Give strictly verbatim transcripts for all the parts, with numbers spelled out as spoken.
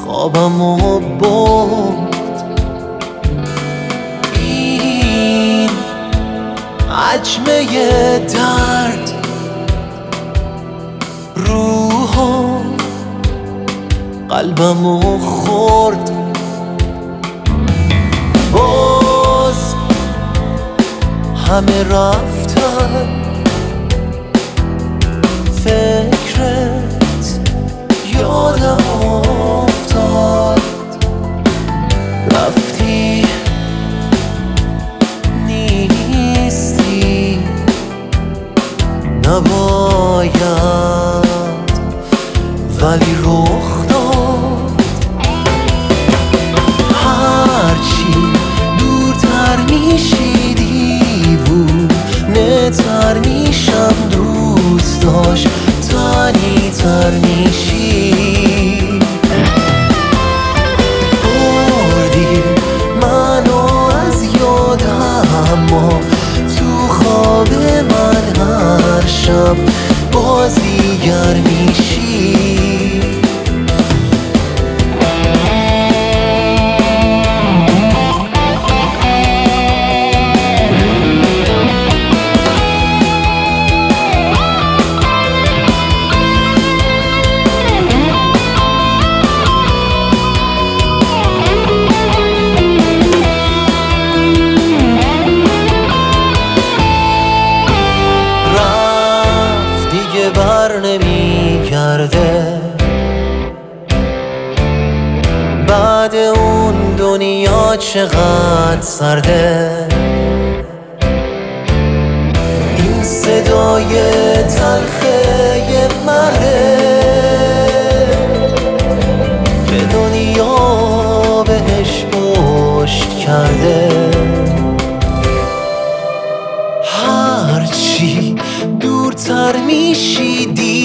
خوابمو برد. این عجمه درد روح و قلبمو خورد. باز همه رفتن، فکرت یادم افتاد. رفتی نیستی، نباید ولی رخ داد. هرچی دورتر میشی دیوونه تر میشم، دوست داشت تنی تر میشی. بردی منو از یادم، اما تو خواب من هر شب باز دیگر میشی. بر نمی کرده بعد اون دنیا چقدر سرده. این صدای تلخه مره که دنیا بهش پشت کرده. هرچی دورتر میشی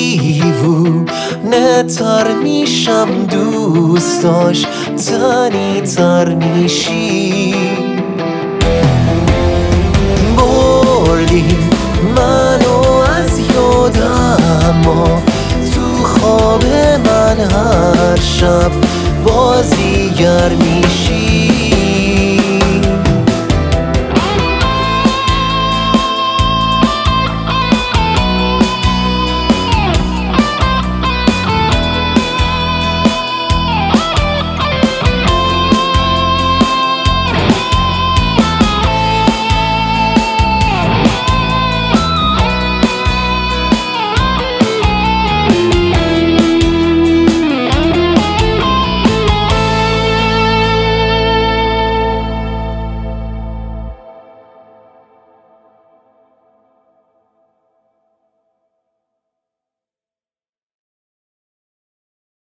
دیوونه تر میشم، دوست داشت تنی تر میشی. بردی منو از یادم، اما تو خواب من هر شب